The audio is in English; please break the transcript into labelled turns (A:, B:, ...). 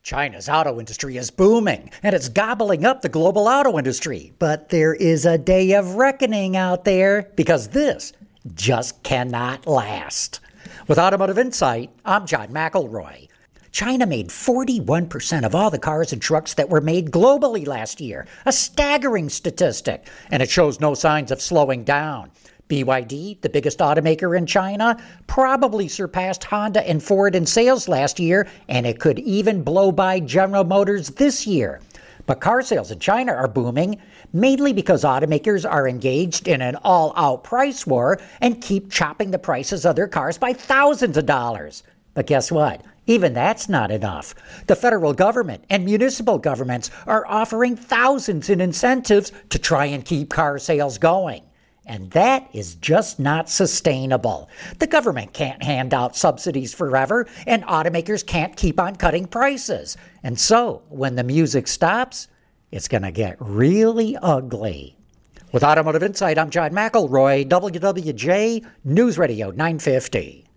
A: China's auto industry is booming, and it's gobbling up the global auto industry. But there is a day of reckoning out there, because this just cannot last. With Automotive Insight, I'm John McElroy. China made 41% of all the cars and trucks that were made globally last year, a staggering statistic, and it shows no signs of slowing down. BYD, the biggest automaker in China, probably surpassed Honda and Ford in sales last year, and it could even blow by General Motors this year. But car sales in China are booming, mainly because automakers are engaged in an all-out price war and keep chopping the prices of their cars by thousands of dollars. But guess what? Even that's not enough. The federal government and municipal governments are offering thousands in incentives to try and keep car sales going. And that is just not sustainable. The government can't hand out subsidies forever, and automakers can't keep on cutting prices. And so, when the music stops, it's going to get really ugly. With Automotive Insight, I'm John McElroy, WWJ News Radio 950.